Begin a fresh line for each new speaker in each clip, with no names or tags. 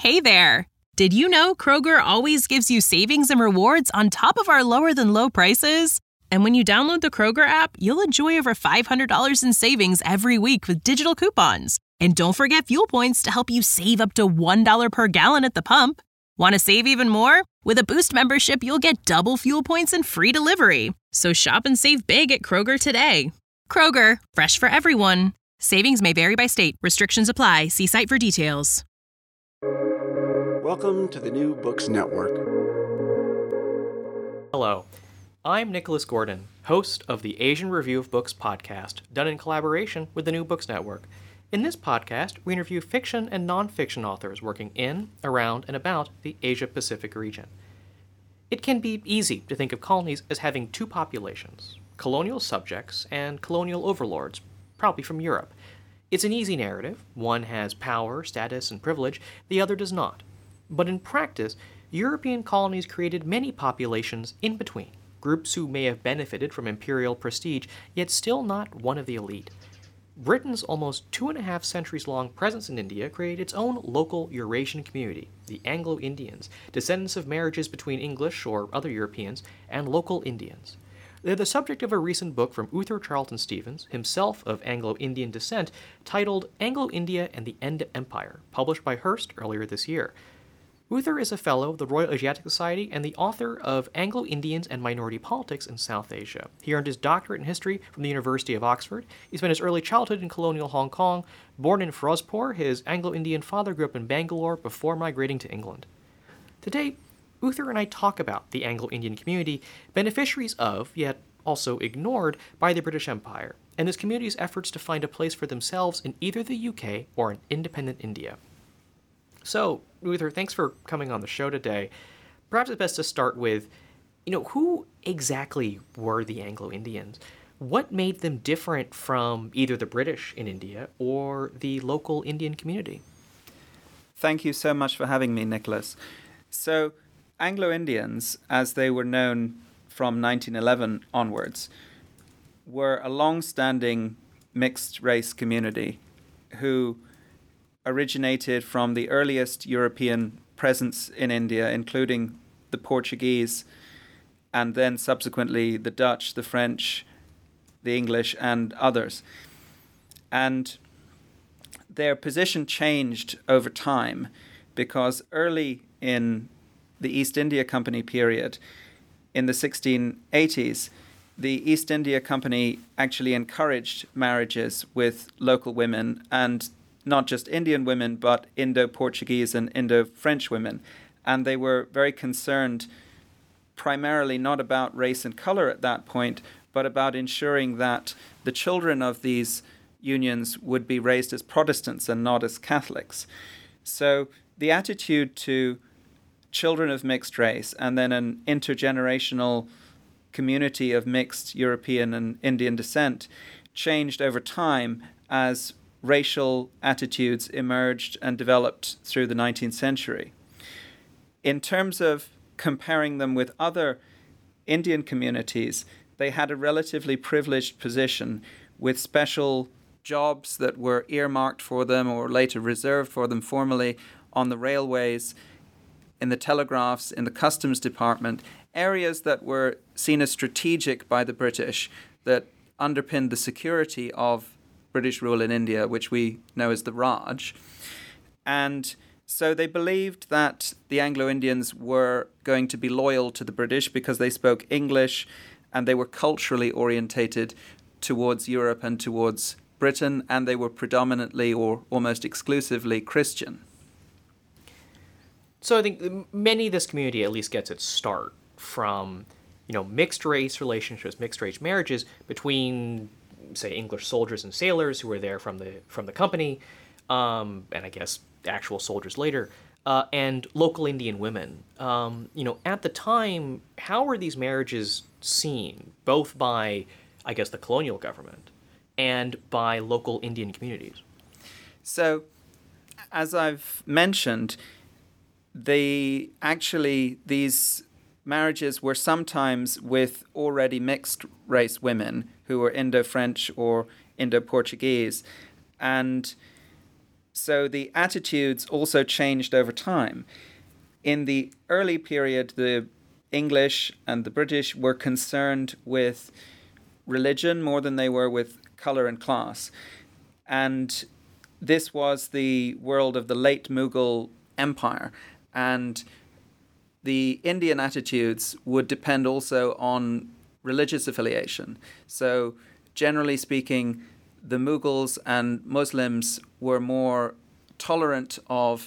Hey there! Did you know Kroger always gives you savings and rewards on top of our lower-than-low prices? And when you download the Kroger app, you'll enjoy over $500 in savings every week with digital coupons. And don't forget fuel points to help you save up to $1 per gallon at the pump. Want to save even more? With a Boost membership, you'll get double fuel points and free delivery. So shop and save big at Kroger today. Kroger, fresh for everyone. Savings may vary by state. Restrictions apply. See site for details.
Welcome to the New Books Network.
Hello, I'm Nicholas Gordon, host of the Asian Review of Books podcast, done in collaboration with the New Books Network. In this podcast, we interview fiction and nonfiction authors working in, around, and about the Asia-Pacific region. It can be easy to think of colonies as having two populations, colonial subjects and colonial overlords, probably from Europe. It's an easy narrative. One has power, status, and privilege, the other does not. But in practice, European colonies created many populations in between, groups who may have benefited from imperial prestige, yet still not one of the elite. Britain's almost 2.5 centuries long presence in India created its own local Eurasian community, the Anglo-Indians, descendants of marriages between English or other Europeans and local Indians. They're the subject of a recent book from Uther Charlton Stevens, himself of Anglo-Indian descent, titled Anglo-India and the End of Empire, published by Hearst earlier this year. Uther is a fellow of the Royal Asiatic Society and the author of Anglo-Indians and Minority Politics in South Asia. He earned his doctorate in history from the University of Oxford. He spent his early childhood in colonial Hong Kong. Born in Firozpur, his Anglo-Indian father grew up in Bangalore before migrating to England. Today, Uther and I talk about the Anglo-Indian community, beneficiaries of, yet also ignored, by the British Empire, and this community's efforts to find a place for themselves in either the UK or an independent India. So, Uther, thanks for coming on the show today. Perhaps it's best to start with, who exactly were the Anglo-Indians? What made them different from either the British in India or the local Indian community?
Thank you so much for having me, Nicholas. So, Anglo-Indians, as they were known from 1911 onwards, were a long-standing mixed-race community who originated from the earliest European presence in India, including the Portuguese, and then subsequently the Dutch, the French, the English, and others. And their position changed over time because early in the East India Company period, in the 1680s, the East India Company actually encouraged marriages with local women, and not just Indian women, but Indo-Portuguese and Indo-French women. And they were very concerned primarily not about race and color at that point, but about ensuring that the children of these unions would be raised as Protestants and not as Catholics. So the attitude to children of mixed race and then an intergenerational community of mixed European and Indian descent changed over time as racial attitudes emerged and developed through the 19th century. In terms of comparing them with other Indian communities, they had a relatively privileged position with special jobs that were earmarked for them or later reserved for them formally on the railways, in the telegraphs, in the customs department, areas that were seen as strategic by the British that underpinned the security of British rule in India, which we know as the Raj. And so they believed that the Anglo-Indians were going to be loyal to the British because they spoke English and they were culturally orientated towards Europe and towards Britain, and they were predominantly or almost exclusively Christian.
So I think many of this community at least gets its start from, mixed race relationships, mixed race marriages between, say, English soldiers and sailors who were there from the company, and I guess actual soldiers later, and local Indian women. At the time, how were these marriages seen, both by, I guess, the colonial government and by local Indian communities?
So, as I've mentioned, these marriages were sometimes with already mixed race women who were Indo-French or Indo-Portuguese. And So the attitudes also changed over time. In the early period, the English and the British were concerned with religion more than they were with colour and class. And this was the world of the late Mughal Empire. And the Indian attitudes would depend also on religious affiliation. So generally speaking, the Mughals and Muslims were more tolerant of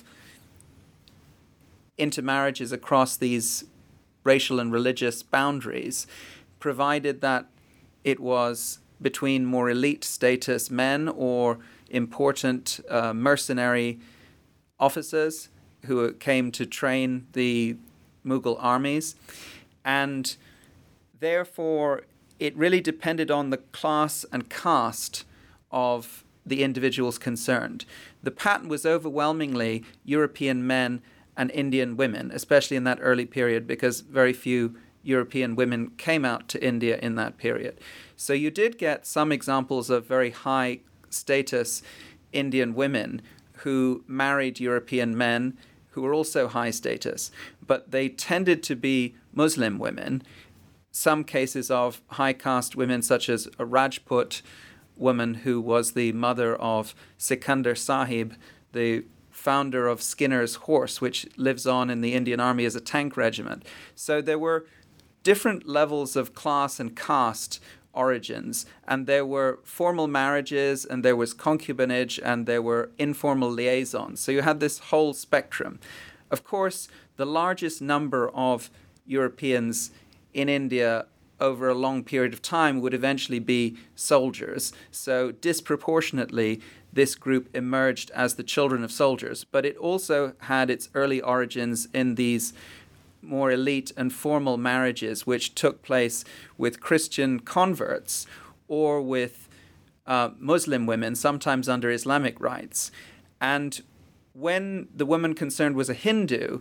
intermarriages across these racial and religious boundaries, provided that it was between more elite status men or important mercenary officers who came to train the Mughal armies. And therefore, it really depended on the class and caste of the individuals concerned. The pattern was overwhelmingly European men and Indian women, especially in that early period, because very few European women came out to India in that period. So you did get some examples of very high status Indian women who married European men who were also high status, but they tended to be Muslim women. Some cases of high caste women, such as a Rajput woman who was the mother of Sikandar Sahib, the founder of Skinner's Horse, which lives on in the Indian Army as a tank regiment. So there were different levels of class and caste origins, and there were formal marriages, and there was concubinage, and there were informal liaisons. So you had this whole spectrum. Of course, the largest number of Europeans in India over a long period of time would eventually be soldiers. So disproportionately, this group emerged as the children of soldiers. But it also had its early origins in these more elite and formal marriages, which took place with Christian converts or with Muslim women, sometimes under Islamic rites. And when the woman concerned was a Hindu,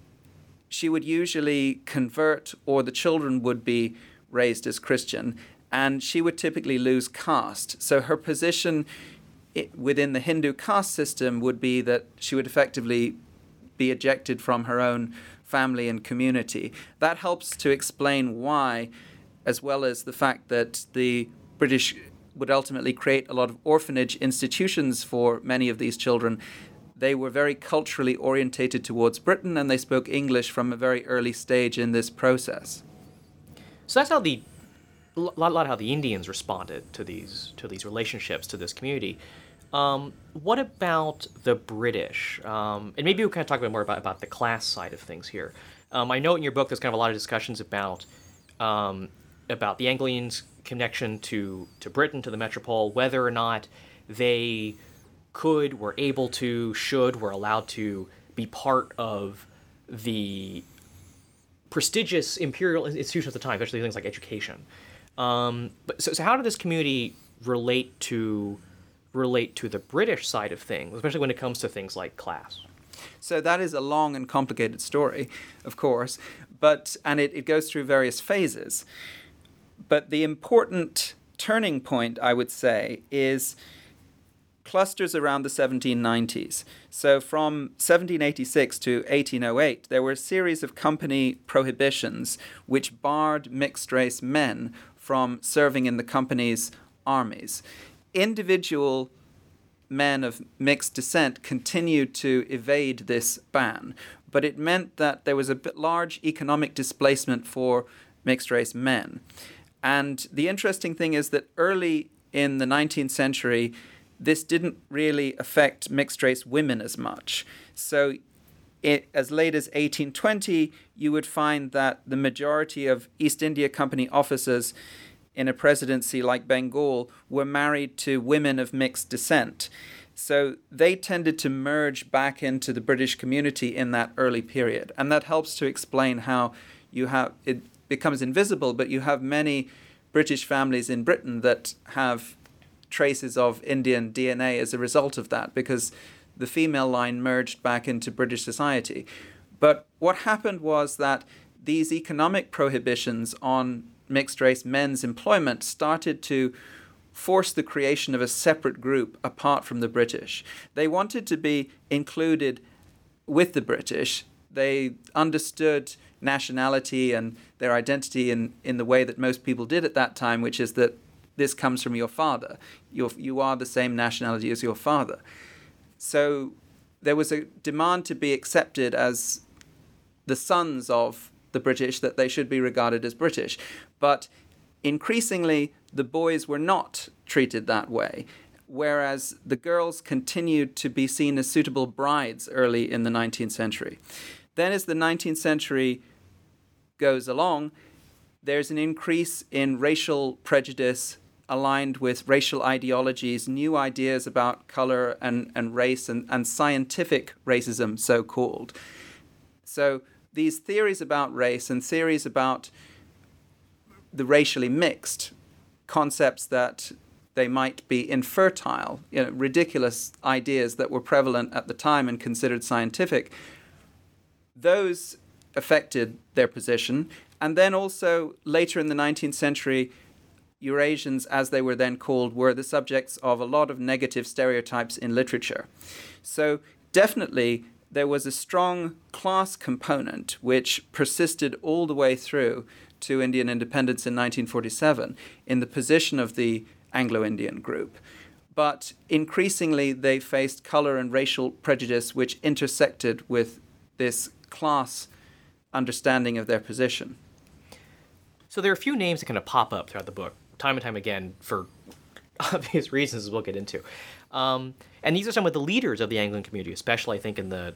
she would usually convert, or the children would be raised as Christian, and she would typically lose caste. So her position within the Hindu caste system would be that she would effectively be ejected from her own family and community. That helps to explain why, as well as the fact that the British would ultimately create a lot of orphanage institutions for many of these children. They were very culturally orientated towards Britain, and they spoke English from a very early stage in this process.
So that's how a lot how the Indians responded to these relationships, to this community. What about the British? And maybe we kind of talk a bit more about the class side of things here. I know in your book there's kind of a lot of discussions about the Anglians' connection to Britain, to the metropole, whether or not they could, were able to, should, were allowed to be part of the prestigious imperial institutions at the time, especially things like education. So how did this community relate to the British side of things, especially when it comes to things like class?
So that is a long and complicated story, of course, and it goes through various phases. But the important turning point, I would say, is clusters around the 1790s. So from 1786 to 1808, there were a series of company prohibitions which barred mixed-race men from serving in the company's armies. Individual men of mixed descent continued to evade this ban, but it meant that there was a large economic displacement for mixed-race men. And the interesting thing is that early in the 19th century, this didn't really affect mixed-race women as much. So as late as 1820, you would find that the majority of East India Company officers in a presidency like Bengal were married to women of mixed descent. So they tended to merge back into the British community in that early period. And that helps to explain how it becomes invisible, but you have many British families in Britain that have traces of Indian DNA as a result of that, because the female line merged back into British society. But what happened was that these economic prohibitions on mixed-race men's employment started to force the creation of a separate group apart from the British. They wanted to be included with the British. They understood nationality and their identity in the way that most people did at that time, which is that this comes from your father. You are the same nationality as your father. So there was a demand to be accepted as the sons of the British, that they should be regarded as British. But increasingly, the boys were not treated that way, whereas the girls continued to be seen as suitable brides early in the 19th century. Then as the 19th century goes along, there's an increase in racial prejudice aligned with racial ideologies, new ideas about color and race and scientific racism, so-called. So these theories about race and theories about the racially mixed, concepts that they might be infertile, ridiculous ideas that were prevalent at the time and considered scientific, those affected their position. And then also later in the 19th century, Eurasians, as they were then called, were the subjects of a lot of negative stereotypes in literature. So definitely there was a strong class component which persisted all the way through to Indian independence in 1947 in the position of the Anglo-Indian group. But increasingly they faced color and racial prejudice which intersected with this class understanding of their position.
So there are a few names that kind of pop up throughout the book, time and time again, for obvious reasons, as we'll get into. And these are some of the leaders of the Anglican community, especially I think in the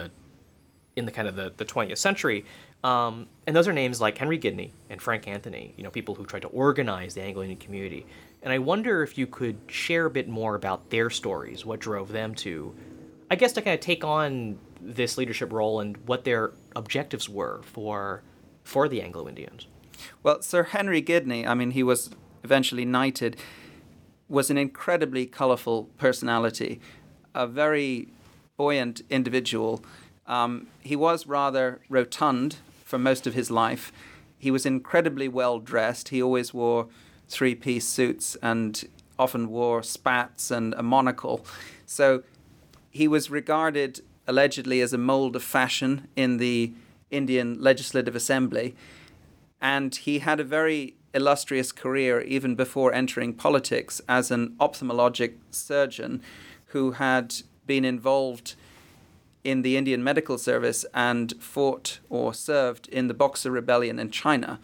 kind of the 20th century. And those are names like Henry Gidney and Frank Anthony, people who tried to organize the Anglo-Indian community. And I wonder if you could share a bit more about their stories, what drove them to, I guess, to kind of take on this leadership role and what their objectives were for the Anglo-Indians.
Well, Sir Henry Gidney, he was eventually knighted, was an incredibly colourful personality, a very buoyant individual. He was rather rotund for most of his life. He was incredibly well dressed. He always wore three-piece suits and often wore spats and a monocle. So he was regarded allegedly as a mold of fashion in the Indian Legislative Assembly. And he had a very illustrious career even before entering politics as an ophthalmologic surgeon who had been involved in the Indian Medical Service and fought or served in the Boxer Rebellion in China.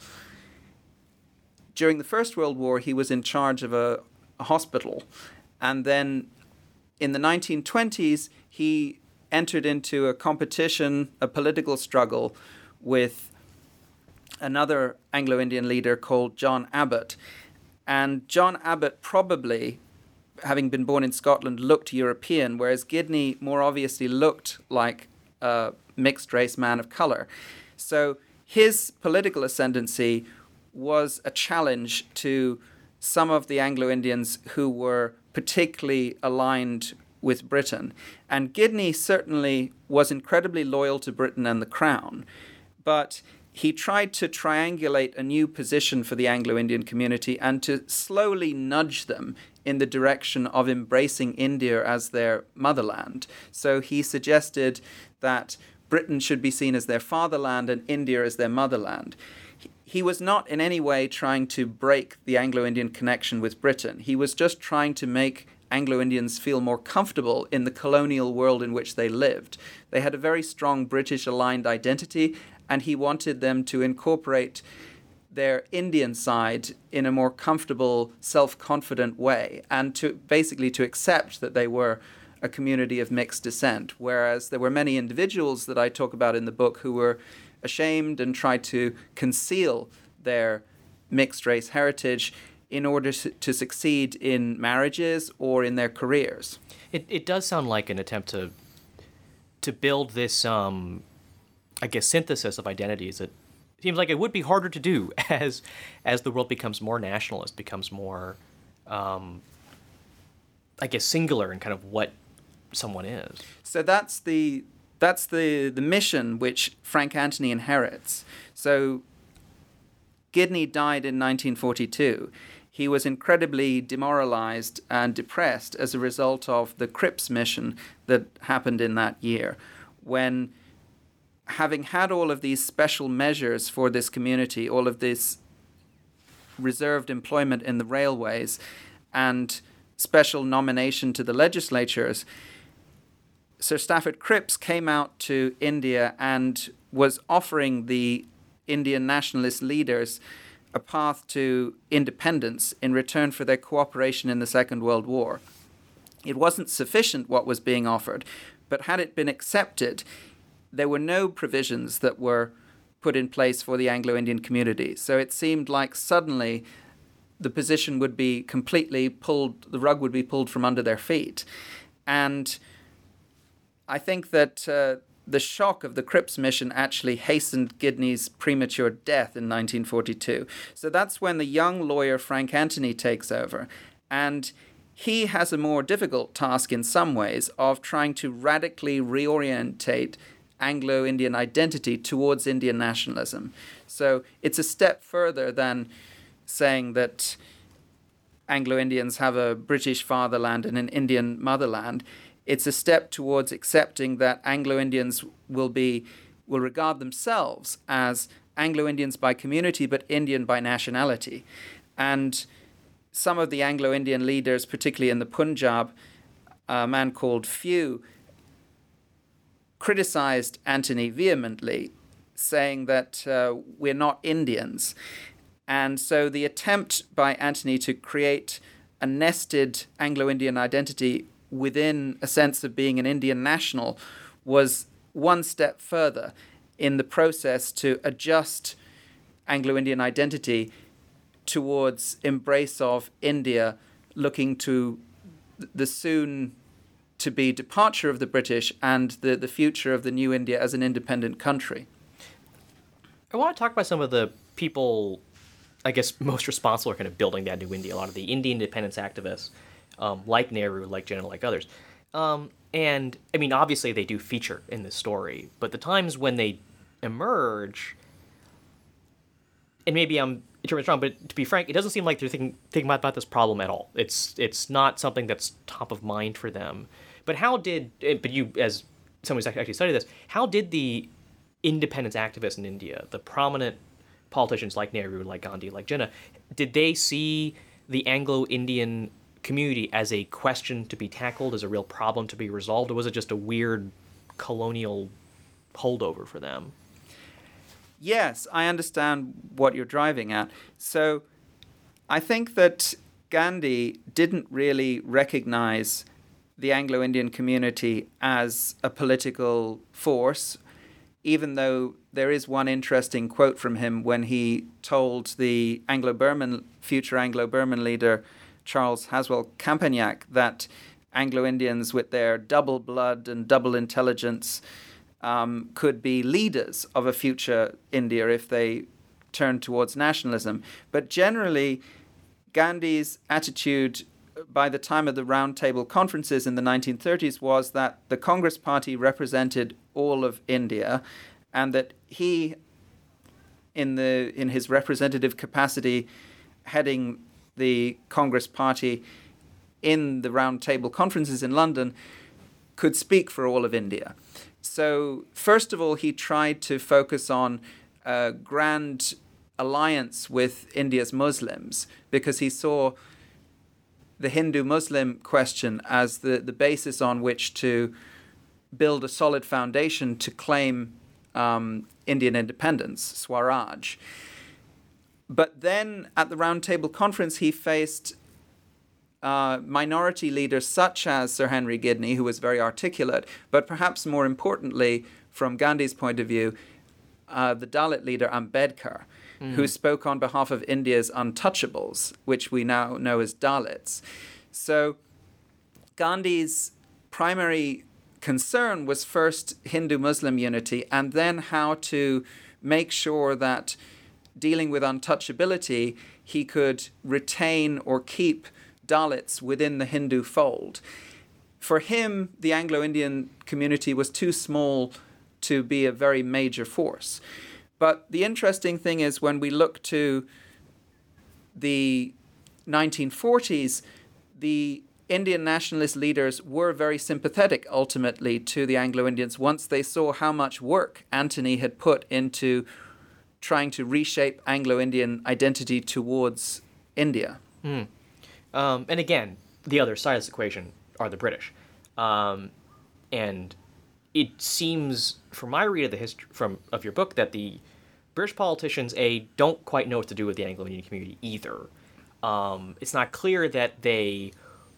During the First World War, he was in charge of a hospital. And then in the 1920s, he entered into a competition, a political struggle with another Anglo-Indian leader called John Abbott. And John Abbott probably, having been born in Scotland, looked European, whereas Gidney more obviously looked like a mixed-race man of colour. So his political ascendancy was a challenge to some of the Anglo-Indians who were particularly aligned with Britain. And Gidney certainly was incredibly loyal to Britain and the Crown, but he tried to triangulate a new position for the Anglo-Indian community and to slowly nudge them in the direction of embracing India as their motherland. So he suggested that Britain should be seen as their fatherland and India as their motherland. He was not in any way trying to break the Anglo-Indian connection with Britain. He was just trying to make Anglo-Indians feel more comfortable in the colonial world in which they lived. They had a very strong British-aligned identity, and he wanted them to incorporate their Indian side in a more comfortable, self-confident way, and to basically to accept that they were a community of mixed descent, whereas there were many individuals that I talk about in the book who were ashamed and tried to conceal their mixed-race heritage in order to succeed in marriages or in their careers.
It does sound like an attempt to build this, synthesis of identities that seems like it would be harder to do as the world becomes more nationalist, becomes more, singular in kind of what someone is.
So that's the mission which Frank Anthony inherits. So Gidney died in 1942. he was incredibly demoralized and depressed as a result of the Cripps mission that happened in that year, when, having had all of these special measures for this community, all of this reserved employment in the railways and special nomination to the legislatures, Sir Stafford Cripps came out to India and was offering the Indian nationalist leaders a path to independence in return for their cooperation in the Second World War. It wasn't sufficient what was being offered, but had it been accepted, there were no provisions that were put in place for the Anglo-Indian community. So it seemed like suddenly the position would be completely pulled, the rug would be pulled from under their feet. And I think that the shock of the Cripps mission actually hastened Gidney's premature death in 1942. So that's when the young lawyer Frank Anthony takes over. And he has a more difficult task in some ways of trying to radically reorientate Anglo-Indian identity towards Indian nationalism. So it's a step further than saying that Anglo-Indians have a British fatherland and an Indian motherland. It's a step towards accepting that Anglo-Indians will regard themselves as Anglo-Indians by community, but Indian by nationality. And some of the Anglo-Indian leaders, particularly in the Punjab, a man called Few, criticized Anthony vehemently, saying that we're not Indians. And so the attempt by Anthony to create a nested Anglo-Indian identity within a sense of being an Indian national was one step further in the process to adjust Anglo-Indian identity towards embrace of India, looking to the soon-to-be departure of the British and the future of the new India as an independent country.
I want to talk about some of the people, I guess, most responsible for kind of building that new India, a lot of the Indian independence activists, like Nehru, like Jinnah, like others. And, I mean, obviously they do feature in this story, but the times when they emerge, and maybe I'm interpreting wrong, but to be frank, it doesn't seem like they're thinking about this problem at all. It's not something that's top of mind for them. But you, as someone who's actually studied this, how did the independence activists in India, the prominent politicians like Nehru, like Gandhi, like Jinnah, did they see the Anglo-Indian community as a question to be tackled, as a real problem to be resolved, or was it just a weird colonial holdover for them?
Yes, I understand what you're driving at. So I think that Gandhi didn't really recognize the Anglo-Indian community as a political force, even though there is one interesting quote from him when he told the future Anglo-Burman leader Charles Haswell Campagnac that Anglo-Indians with their double blood and double intelligence could be leaders of a future India if they turned towards nationalism. But generally, Gandhi's attitude by the time of the Round Table Conferences in the 1930s was that the Congress Party represented all of India, and that he, in his representative capacity, heading the Congress Party in the Round Table Conferences in London, could speak for all of India. So, first of all, he tried to focus on a grand alliance with India's Muslims, because he saw the Hindu-Muslim question as the basis on which to build a solid foundation to claim Indian independence, Swaraj. But then at the Round Table Conference, he faced minority leaders such as Sir Henry Gidney, who was very articulate, but perhaps more importantly, from Gandhi's point of view, the Dalit leader Ambedkar, who spoke on behalf of India's untouchables, which we now know as Dalits. So Gandhi's primary concern was first Hindu-Muslim unity, and then how to make sure that dealing with untouchability, he could retain or keep Dalits within the Hindu fold. For him, the Anglo-Indian community was too small to be a very major force. But the interesting thing is when we look to the 1940s, the Indian nationalist leaders were very sympathetic ultimately to the Anglo-Indians once they saw how much work Antony had put into trying to reshape Anglo-Indian identity towards India.
And again, the other side of this equation are the British. And it seems, from my read of the history of your book, that the British politicians, don't quite know what to do with the Anglo-Indian community either. It's not clear that they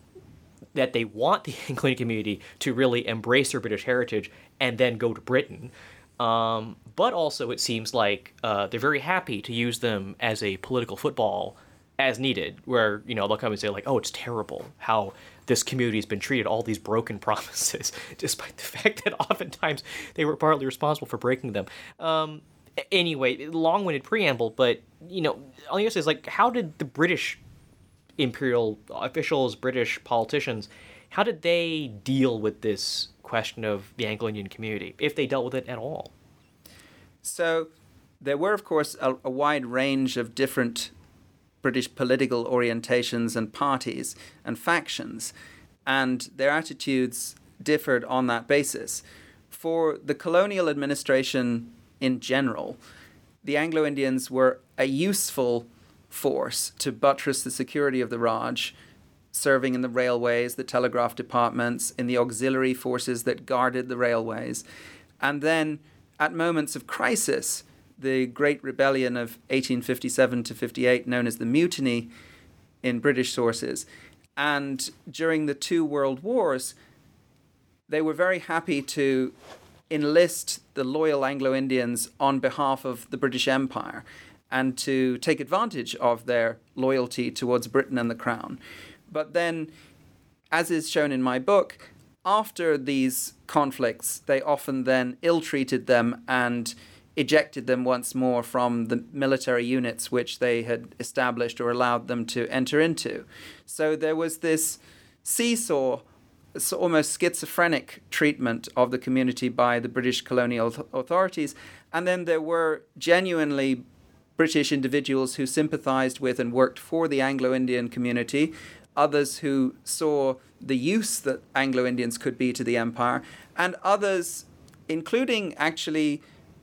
want the Anglo-Indian community to really embrace their British heritage and then go to Britain. But also it seems like they're very happy to use them as a political football as needed, where, they'll come and say, like, oh, it's terrible how this community has been treated, all these broken promises, despite the fact that oftentimes they were partly responsible for breaking them. Anyway, long-winded preamble, but, all you have to say is, like, how did the British imperial officials, British politicians, how did they deal with this question of the Anglo-Indian community, if they dealt with it at all?
So there were, of course, a wide range of different British political orientations and parties and factions, and their attitudes differed on that basis. For the colonial administration in general, the Anglo-Indians were a useful force to buttress the security of the Raj, serving in the railways, the telegraph departments, in the auxiliary forces that guarded the railways. And then, at moments of crisis, the Great Rebellion of 1857 to 58, known as the Mutiny in British sources, and during the two world wars, they were very happy to enlist the loyal Anglo-Indians on behalf of the British Empire and to take advantage of their loyalty towards Britain and the Crown. But then, as is shown in my book, after these conflicts, they often then ill-treated them and ejected them once more from the military units which they had established or allowed them to enter into. So there was this seesaw, almost schizophrenic treatment of the community by the British colonial authorities. And then there were genuinely British individuals who sympathized with and worked for the Anglo-Indian community, others who saw the use that Anglo-Indians could be to the empire, and others, including actually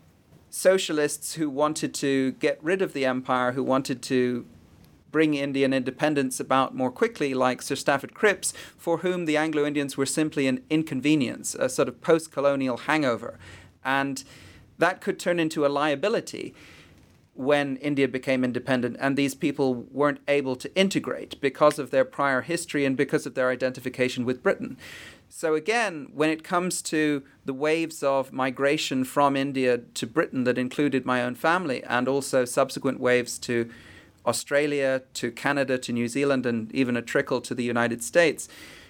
socialists who wanted to get rid of the empire, who wanted to bring Indian independence about more quickly, like Sir Stafford Cripps, for whom the Anglo-Indians were simply an inconvenience, a sort of post-colonial hangover. And that could turn into a liability when India became independent, and these people weren't able to integrate because of their prior history and because of their identification with Britain. So again, when it comes to the waves of migration from India to Britain that included my own family, and also subsequent waves to Australia, to Canada, to New Zealand, and even a trickle to the United States,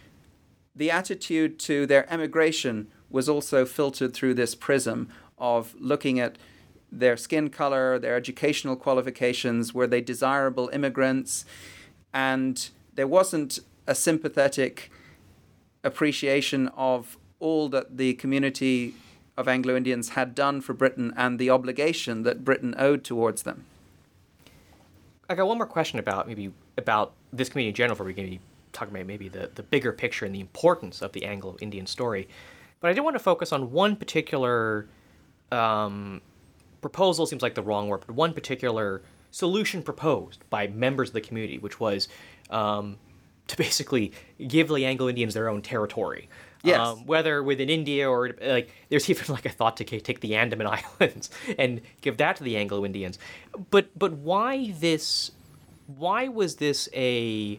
the attitude to their emigration was also filtered through this prism of looking at their skin color, their educational qualifications, were they desirable immigrants? And there wasn't a sympathetic appreciation of all that the community of Anglo-Indians had done for Britain and the obligation that Britain owed towards them.
I got one more question about this community in general, before we can talk about maybe the bigger picture and the importance of the Anglo-Indian story. But I did want to focus on one particular proposal, seems like the wrong word, but one particular solution proposed by members of the community, which was to basically give the Anglo-Indians their own territory.
Yes.
Whether within India or, like, there's even like a thought to take the Andaman Islands and give that to the Anglo-Indians. But why this? Why was this an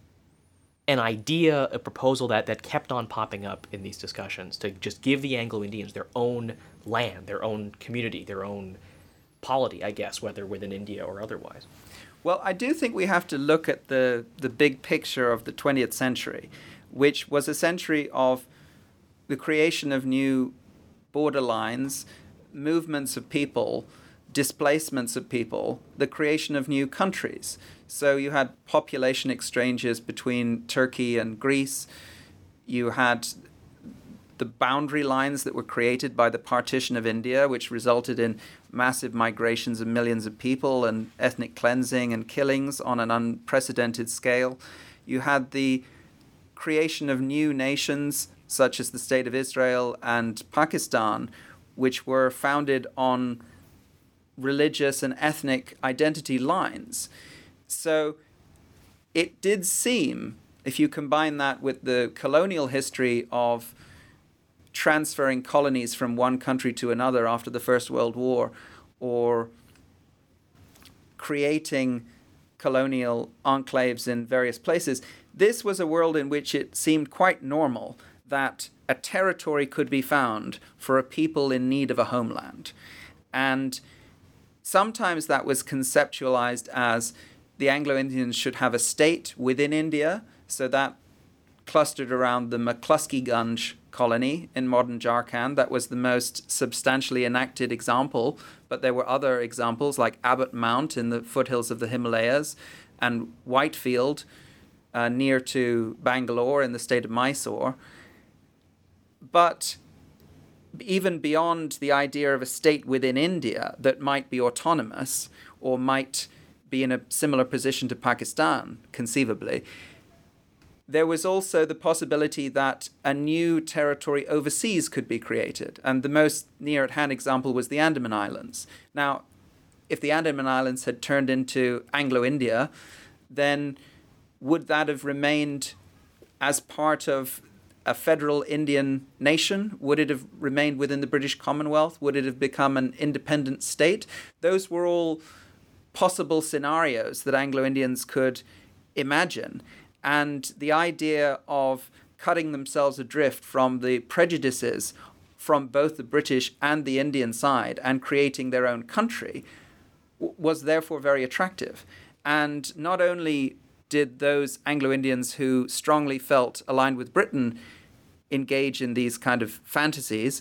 idea, a proposal that kept on popping up in these discussions, to just give the Anglo-Indians their own land, their own community, their own polity, I guess, whether within India or otherwise?
Well, I do think we have to look at the big picture of the 20th century, which was a century of the creation of new border lines, movements of people, displacements of people, the creation of new countries. So you had population exchanges between Turkey and Greece. You had the boundary lines that were created by the partition of India, which resulted in massive migrations of millions of people and ethnic cleansing and killings on an unprecedented scale. You had the creation of new nations, such as the State of Israel and Pakistan, which were founded on religious and ethnic identity lines. So it did seem, if you combine that with the colonial history of transferring colonies from one country to another after the First World War, or creating colonial enclaves in various places, this was a world in which it seemed quite normal that a territory could be found for a people in need of a homeland. And sometimes that was conceptualized as the Anglo-Indians should have a state within India, so that clustered around the McCluskey colony in modern Jharkhand. That was the most substantially enacted example, but there were other examples like Abbot Mount in the foothills of the Himalayas and Whitefield near to Bangalore in the state of Mysore. But even beyond the idea of a state within India that might be autonomous or might be in a similar position to Pakistan, conceivably, there was also the possibility that a new territory overseas could be created. And the most near-at-hand example was the Andaman Islands. Now, if the Andaman Islands had turned into Anglo-India, then would that have remained as part of a federal Indian nation? Would it have remained within the British Commonwealth? Would it have become an independent state? Those were all possible scenarios that Anglo-Indians could imagine. And the idea of cutting themselves adrift from the prejudices from both the British and the Indian side and creating their own country was therefore very attractive. And not only did those Anglo-Indians who strongly felt aligned with Britain engage in these kind of fantasies,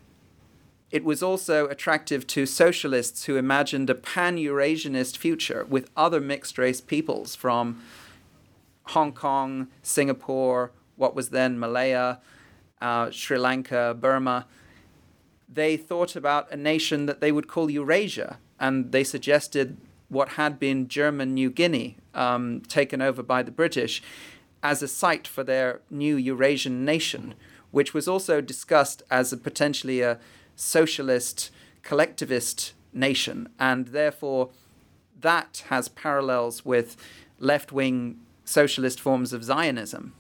it was also attractive to socialists who imagined a pan-Eurasianist future with other mixed-race peoples from Hong Kong, Singapore, what was then Malaya, Sri Lanka, Burma. They thought about a nation that they would call Eurasia, and they suggested what had been German New Guinea, taken over by the British, as a site for their new Eurasian nation, which was also discussed as potentially a socialist, collectivist nation, and therefore that has parallels with left-wing socialist forms of Zionism.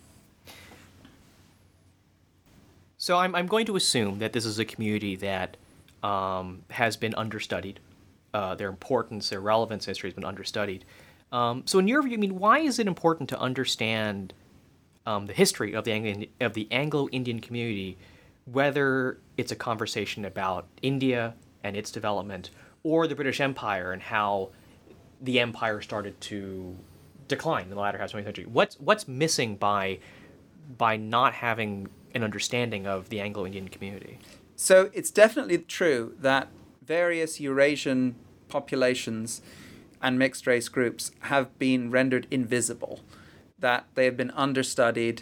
So I'm going to assume that this is a community that has been understudied. Their importance, their relevance history has been understudied. So in your view, I mean, why is it important to understand the history of the Anglo-Indian community, whether it's a conversation about India and its development, or the British Empire and how the empire started to decline in the latter half of the 20th century? What's missing by not having an understanding of the Anglo-Indian community?
So it's definitely true that various Eurasian populations and mixed race groups have been rendered invisible, that they have been understudied.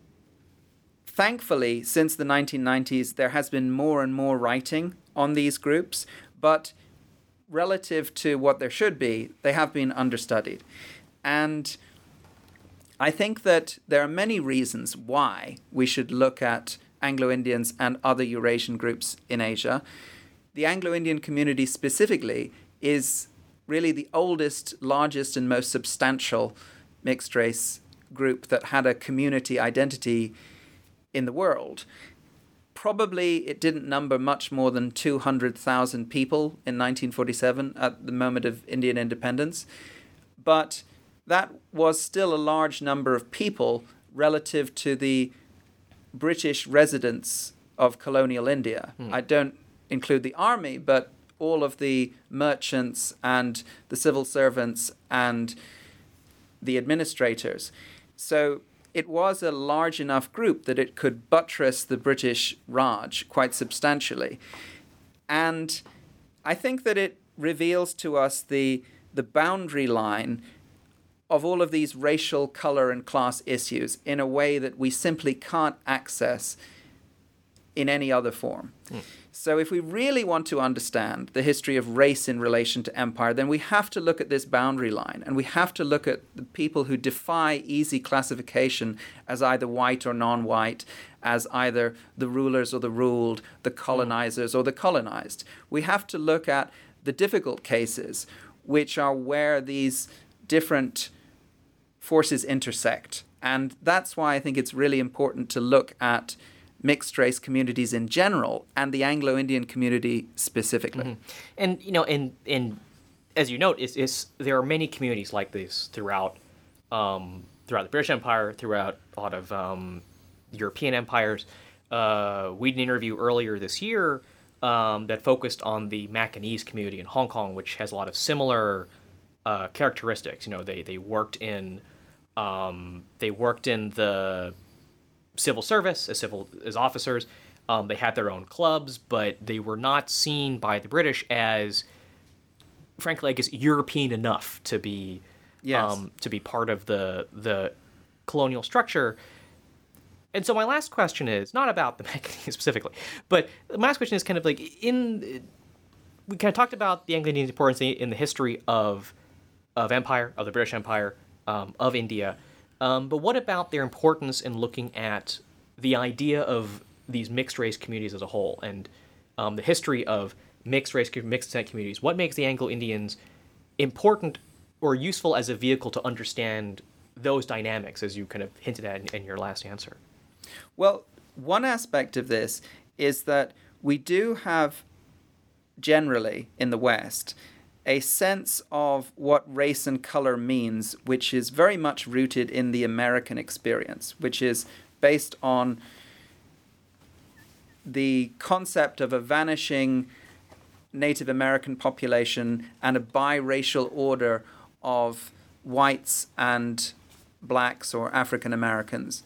Thankfully, since the 1990s, there has been more and more writing on these groups, but relative to what there should be, they have been understudied. And I think that there are many reasons why we should look at Anglo-Indians and other Eurasian groups in Asia. The Anglo-Indian community specifically is really the oldest, largest, and most substantial mixed-race group that had a community identity in the world. Probably it didn't number much more than 200,000 people in 1947 at the moment of Indian independence, but that was still a large number of people relative to the British residents of colonial India. I don't include the army, but all of the merchants and the civil servants and the administrators. So it was a large enough group that it could buttress the British Raj quite substantially. And I think that it reveals to us the boundary line of all of these racial, color, and class issues in a way that we simply can't access in any other form. So if we really want to understand the history of race in relation to empire, then we have to look at this boundary line, and we have to look at the people who defy easy classification as either white or non-white, as either the rulers or the ruled, the colonizers or the colonized. We have to look at the difficult cases, which are where these different forces intersect. And that's why I think it's really important to look at mixed race communities in general and the Anglo-Indian community specifically.
And, in as you note, there are many communities like this throughout the British Empire, throughout a lot of European empires. We did an interview earlier this year that focused on the Macanese community in Hong Kong, which has a lot of similar characteristics. They worked in the civil service as officers. They had their own clubs, but they were not seen by the British as, frankly, I guess, European enough to be part of the colonial structure. And so my last question is not about the Macanese specifically, but my last question is kind of like we kind of talked about the Anglo-Indian importance in the history of empire, of the British Empire, of India. But what about their importance in looking at the idea of these mixed race communities as a whole, and the history of mixed descent communities? What makes the Anglo-Indians important or useful as a vehicle to understand those dynamics, as you kind of hinted at in your last answer?
Well, one aspect of this is that we do have, generally in the West, a sense of what race and color means, which is very much rooted in the American experience, which is based on the concept of a vanishing Native American population and a biracial order of whites and blacks or African Americans.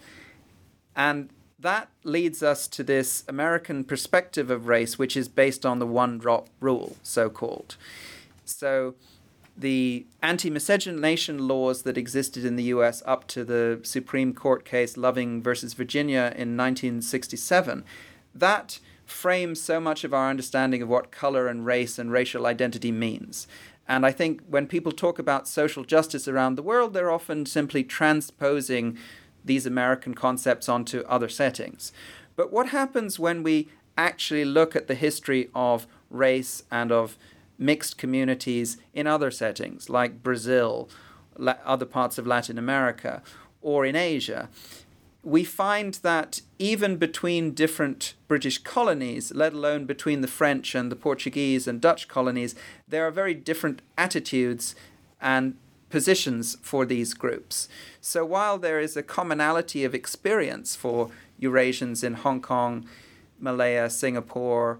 And that leads us to this American perspective of race, which is based on the one-drop rule, so-called. So the anti-miscegenation laws that existed in the U.S. up to the Supreme Court case Loving versus Virginia in 1967, that frames so much of our understanding of what color and race and racial identity means. And I think when people talk about social justice around the world, they're often simply transposing these American concepts onto other settings. But what happens when we actually look at the history of race and of mixed communities in other settings, like Brazil, other parts of Latin America, or in Asia? We find that even between different British colonies, let alone between the French and the Portuguese and Dutch colonies, there are very different attitudes and positions for these groups. So while there is a commonality of experience for Eurasians in Hong Kong, Malaya, Singapore,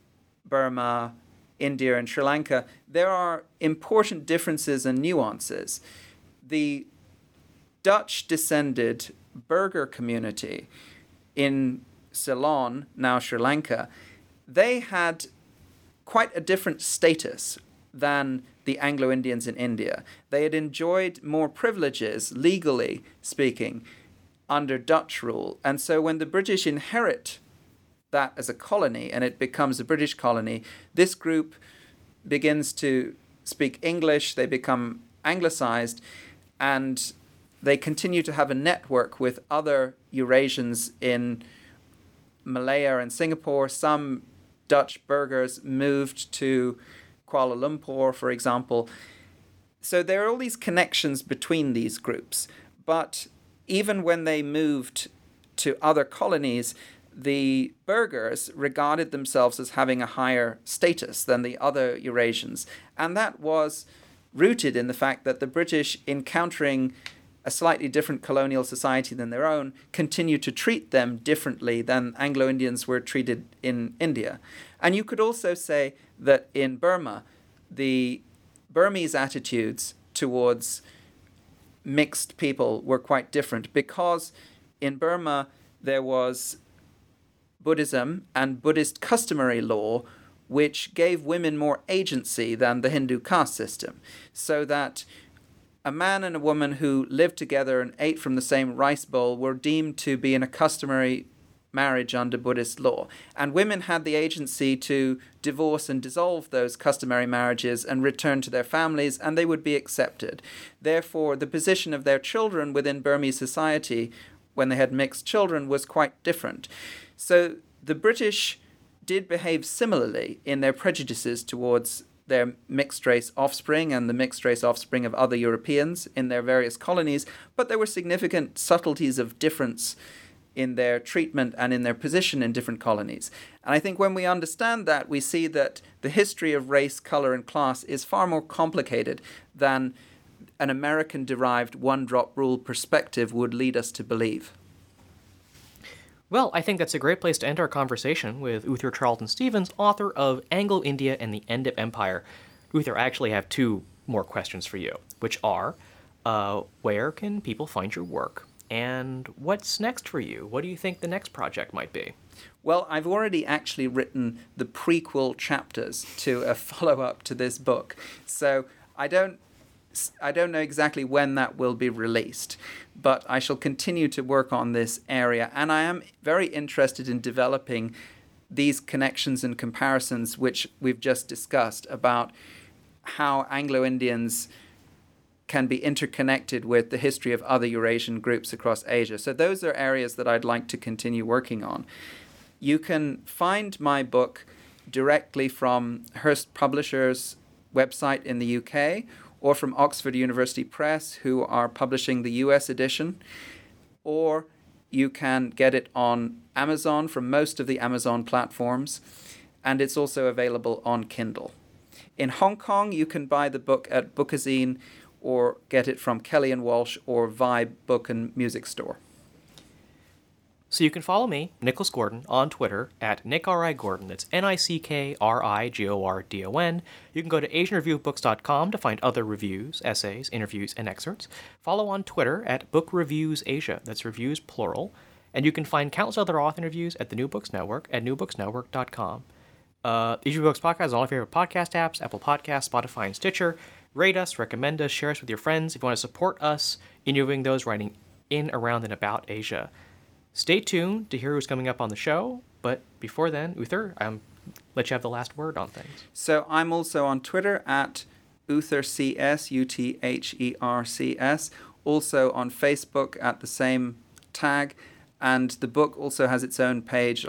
Burma, India, and Sri Lanka, there are important differences and nuances. The Dutch-descended Burgher community in Ceylon, now Sri Lanka, they had quite a different status than the Anglo-Indians in India. They had enjoyed more privileges, legally speaking, under Dutch rule. And so when the British inherit that as a colony and it becomes a British colony, this group begins to speak English, they become anglicized, and they continue to have a network with other Eurasians in Malaya and Singapore. Some Dutch burghers moved to Kuala Lumpur, for example. So there are all these connections between these groups. But even when they moved to other colonies, the burghers regarded themselves as having a higher status than the other Eurasians. And that was rooted in the fact that the British, encountering a slightly different colonial society than their own, continued to treat them differently than Anglo-Indians were treated in India. And you could also say that in Burma, the Burmese attitudes towards mixed people were quite different, because in Burma there was Buddhism and Buddhist customary law which gave women more agency than the Hindu caste system, so that a man and a woman who lived together and ate from the same rice bowl were deemed to be in a customary marriage under Buddhist law. And women had the agency to divorce and dissolve those customary marriages and return to their families, and they would be accepted. Therefore, the position of their children within Burmese society, when they had mixed children, was quite different. So the British did behave similarly in their prejudices towards their mixed-race offspring and the mixed-race offspring of other Europeans in their various colonies, but there were significant subtleties of difference in their treatment and in their position in different colonies. And I think when we understand that, we see that the history of race, color, and class is far more complicated than an American-derived one-drop rule perspective would lead us to believe.
Well, I think that's a great place to end our conversation with Uther Charlton Stevens, author of Anglo-India and the End of Empire. Uther, I actually have two more questions for you, which are, where can people find your work? And what's next for you? What do you think the next project might be?
Well, I've already actually written the prequel chapters to a follow-up to this book. So I don't know exactly when that will be released, but I shall continue to work on this area. And I am very interested in developing these connections and comparisons which we've just discussed about how Anglo-Indians can be interconnected with the history of other Eurasian groups across Asia. So those are areas that I'd like to continue working on. You can find my book directly from Hurst Publishers' website in the UK, or from Oxford University Press, who are publishing the US edition, or you can get it on Amazon from most of the Amazon platforms, and it's also available on Kindle. In Hong Kong, you can buy the book at Bookazine or get it from Kelly and Walsh or Vibe Book and Music Store.
So you can follow me, Nicholas Gordon, on Twitter at NickRIGordon. That's NickRIGordon. You can go to AsianReviewBooks.com to find other reviews, essays, interviews, and excerpts. Follow on Twitter at Book Reviews Asia. That's reviews plural. And you can find countless other author interviews at the New Books Network at newbooksnetwork.com. Asian Books Podcast is on all your favorite podcast apps, Apple Podcasts, Spotify, and Stitcher. Rate us, recommend us, share us with your friends. If you want to support us in doing those writing in, around, and about Asia. Stay tuned to hear who's coming up on the show, but before then, Uther, let you have the last word on things.
So I'm also on Twitter at UtherCS, UTHERCS, also on Facebook at the same tag, and the book also has its own page,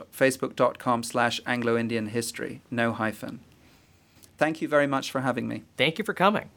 facebook.com/Anglo-Indian History, no hyphen. Thank you very much for having me.
Thank you for coming.